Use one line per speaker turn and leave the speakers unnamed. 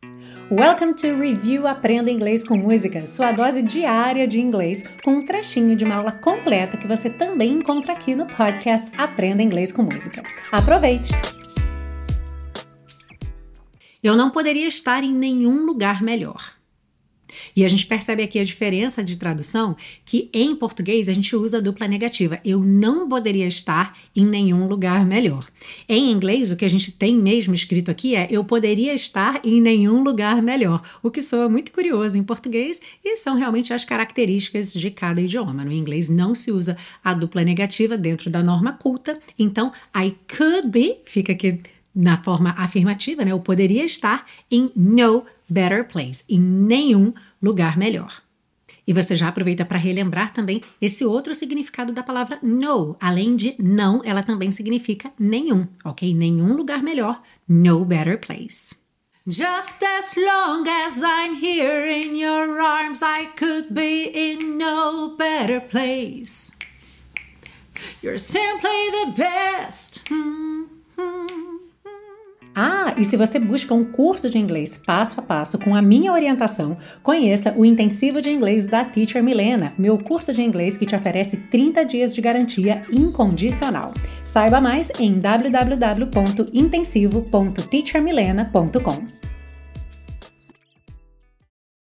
Welcome to Review Aprenda Inglês com Música, sua dose diária de inglês, com um trechinho de uma aula completa que você também encontra aqui no podcast Aprenda Inglês com Música. Aproveite! Eu não poderia estar em nenhum lugar melhor. E a gente percebe aqui a diferença de tradução, que em português a gente usa a dupla negativa. Eu não poderia estar em nenhum lugar melhor. Em inglês, o que a gente tem mesmo escrito aqui é eu poderia estar em nenhum lugar melhor, o que soa muito curioso em português e são realmente as características de cada idioma. No inglês não se usa a dupla negativa dentro da norma culta, então I could be, fica aqui na forma afirmativa, né? Eu poderia estar em no better place, em nenhum lugar melhor. E você já aproveita para relembrar também esse outro significado da palavra no. Além de não, ela também significa nenhum, ok? Nenhum lugar melhor, no better place. Just as long as I'm here in your arms, I could be in no better place. You're simply the best. E se você busca um curso de inglês passo a passo com a minha orientação, conheça o Intensivo de Inglês da Teacher Milena, meu curso de inglês que te oferece 30 dias de garantia incondicional. Saiba mais em www.intensivo.teachermilena.com.